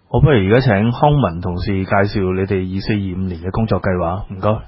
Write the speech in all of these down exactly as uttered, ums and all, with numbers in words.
我不如而家請康文同事介紹你哋二四二五年嘅工作計劃，唔該。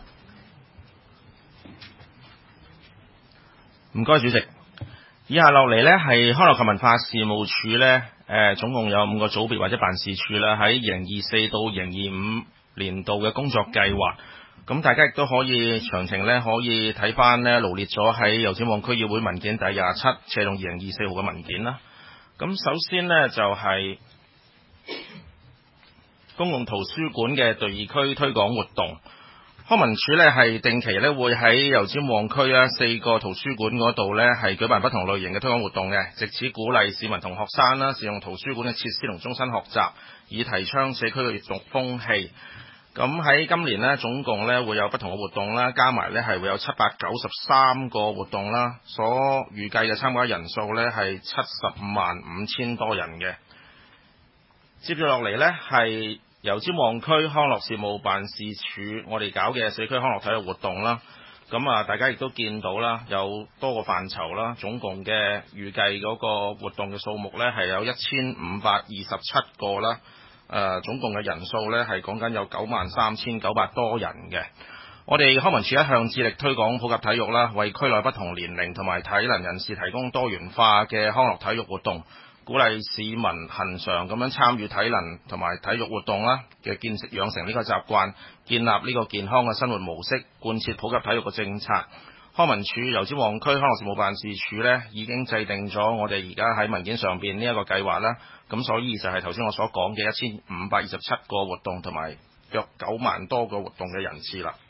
唔該，主席。以下落嚟呢係康樂及文化事務署呢，誒總共有五個組別或者辦事處啦，喺二零二四到二零二五年度嘅工作計劃。咁大家亦都可以詳情呢，可以睇翻呢羅列咗喺油尖旺區議會文件第廿七斜龍二零二四號嘅文件啦。咁首先呢，就係、是、公共圖書館嘅地區推廣活動。康文署呢係定期呢會喺油尖旺區啊四個圖書館嗰度呢係舉辦不同類型嘅推廣活動嘅，藉此鼓勵市民同學生啦使用圖書館嘅設施同終身學習，以提倡社區嘅閱讀風氣。咁喺今年呢，總共呢會有不同嘅活動啦，加埋呢係會有七百九十三個活動啦，所預計嘅參加人數呢係七十五萬五千多人嘅。接住落嚟呢係油尖旺區康樂事務辦事處我哋搞嘅社區康樂體育活動啦。咁啊，大家亦都見到啦，有多個範疇啦，總共嘅預計嗰個活動嘅數目呢係有一千五百二十七個啦。誒、呃、總共嘅人數呢係講緊有九萬三千九百多人嘅。我哋康文署一向致力推廣普及體育啦，為區內不同年齡同埋體能人士提供多元化嘅康樂體育活動，鼓勵市民恆常咁樣參與體能同埋體育活動啦嘅建設，養成呢個習慣，建立呢個健康嘅生活模式，貫徹普及體育嘅政策。康文署油尖旺區康樂事務辦事處呢已經制定咗我哋而家喺文件上邊呢一個計劃啦。咁所以就係頭先我所講嘅一千五百二十七個活動同埋約九萬多個活動嘅人次啦。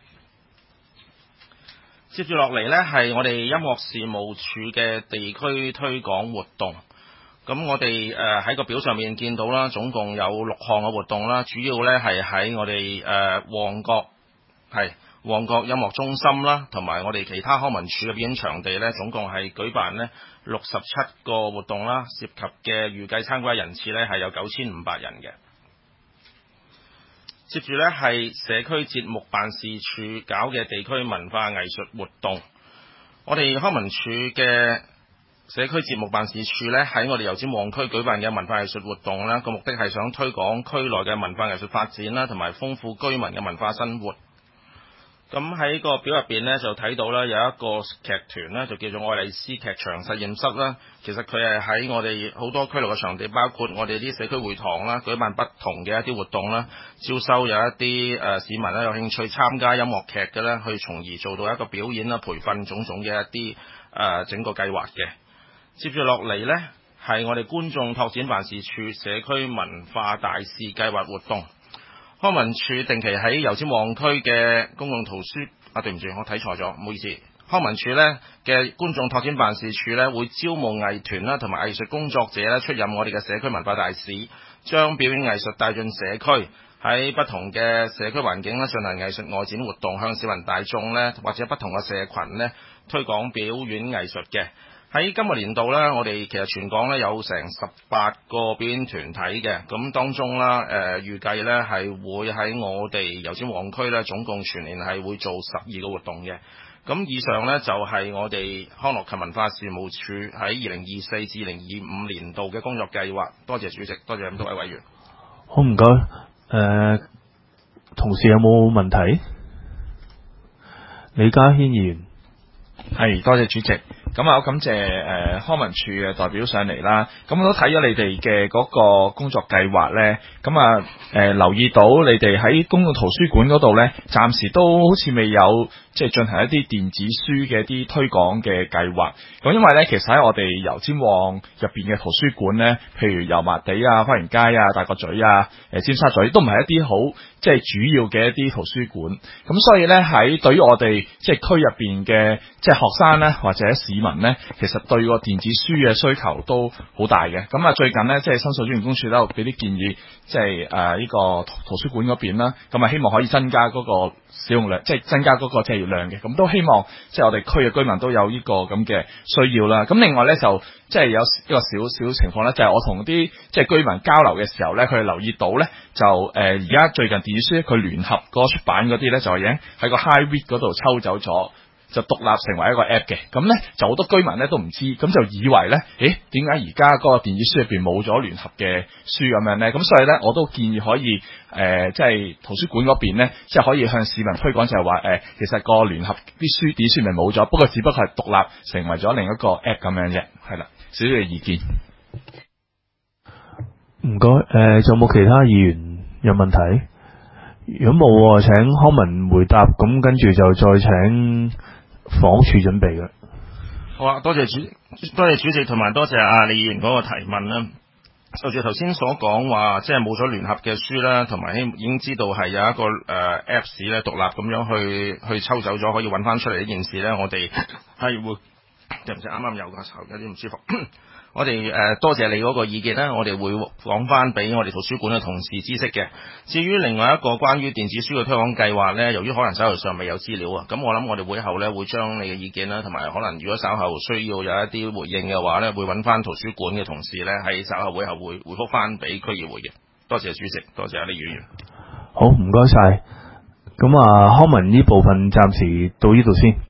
接住落嚟呢係我哋音樂事務處嘅地區推廣活動。咁我哋誒喺個表上面見到啦，總共有六項嘅活動啦，主要呢係喺我哋誒、呃、旺角係旺角音樂中心啦，同埋我哋其他康文署嘅表演場地呢，總共係舉辦呢六十七個活動啦，涉及嘅預計參加人次呢係有九千五百人嘅。接住呢係社區節目辦事處搞嘅地區文化藝術活動。我哋康文署嘅社區節目辦事處呢喺我哋油尖旺區舉辦嘅文化藝術活動呢，個目的係想推廣區內嘅文化藝術發展啦，同埋豐富居民嘅文化生活。咁喺個表入邊呢，就睇到啦，有一個劇團呢，就叫做愛麗絲劇場實驗室啦。其實佢係喺我哋好多區內嘅場地，包括我哋啲社區會堂啦，舉辦不同嘅一啲活動啦，招收有一啲誒、呃、市民咧有興趣參加音樂劇嘅咧，去從而做到一個表演啦、培訓種種嘅一啲誒、呃、整個計劃嘅。接住落嚟呢，係我哋觀眾拓展辦事處社區文化大使計劃活動。康文署定期喺油尖旺區嘅公共圖書啊，對唔住，我睇錯咗，唔好意思。康文署呢嘅觀眾拓展辦事處呢，會招募藝團啦，同埋藝術工作者呢出任我哋嘅社區文化大使，將表演藝術帶進社區，喺不同嘅社區環境呢進行藝術外展活動，向市民大眾呢或者不同嘅社群呢推廣表演藝術嘅。喺今個年度呢，我哋其實全港呢有成十八個表演團體嘅，咁當中啦，誒、呃、預計呢係會喺我哋油尖旺區呢，總共全年係會做十二個活動嘅。咁以上呢，就係、是、我哋康樂及文化事務處喺二零二四至二零二五年度嘅工作計劃。多謝主席，多謝咁多位委員。 好，唔該。誒、呃，同事有冇問題？李家軒議員。 係，多謝主席。咁啊，我感謝誒、呃、康文署嘅代表上嚟啦。咁我都睇咗你哋嘅嗰個工作計劃咧。咁啊誒留意到你哋喺公共圖書館嗰度咧，暫時都好似未有即係進行一啲電子書嘅一啲推廣嘅計劃。咁因為咧，其實喺我哋油尖旺入邊嘅圖書館咧，譬如油麻地啊、花園街啊、大角咀啊、誒尖沙咀，都唔係一啲好即係主要嘅一啲圖書館。咁所以咧，喺對於我哋即係區入邊嘅即係學生咧，或者市民咧，其實對個電子書嘅需求都好大嘅。咁啊，最近咧，即係申訴專員公署都有俾啲建議，即係誒呢個圖書館嗰邊啦。咁啊，希望可以增加嗰個使用量，即係增加嗰個借閱量嘅。咁都希望即係我哋區嘅居民都有呢個咁嘅需要啦。咁另外咧，就即係有一個少少情況咧，就係我同啲即係居民交流嘅時候咧，佢哋留意到咧，就誒而家最近電子書佢聯合嗰個出版嗰啲咧，就已經喺個 High Read 嗰度抽走咗。 就獨立成為一個 app 嘅。咁咧就好多居民咧都唔知，咁就以為咧，誒點解而家嗰個電子書入邊冇咗聯合嘅書咁樣咧？咁所以咧我都建議可以誒、呃，即係圖書館嗰邊咧，即係可以向市民推廣就係話誒，其實個聯合啲書電子書咪冇咗，不過只不過係獨立成為咗另一個 app 咁樣啫，係啦，少少嘅意見。 唔該，誒仲有冇其他議員有問題？如果冇，請康文回答，咁跟住就再請房署準備嘅。 好啊，多謝主多謝主席同埋多謝阿李議員嗰個提問啦。就住頭先所講話，即係冇咗聯合嘅書啦，同埋已經知道係有一個誒、呃、Apps 咧獨立咁樣去去抽走咗，可以揾翻出嚟呢件事咧，我哋係會對唔住啱啱有個頭有啲唔舒服。我哋誒、呃、多謝你嗰個意見啦，我哋會講翻俾我哋圖書館嘅同事知悉嘅。至於另外一個關於電子書嘅推廣計劃呢，由於可能手頭上未有資料啊，咁我諗我哋會後呢會將你嘅意見啦，同埋可能如果稍後需要有一啲回應嘅話呢，會揾翻圖書館嘅同事呢，喺稍後會後會回覆翻俾區議會嘅。多謝主席，多謝阿李議員。 好，唔該晒。咁啊，康文呢部分暫時到呢度先。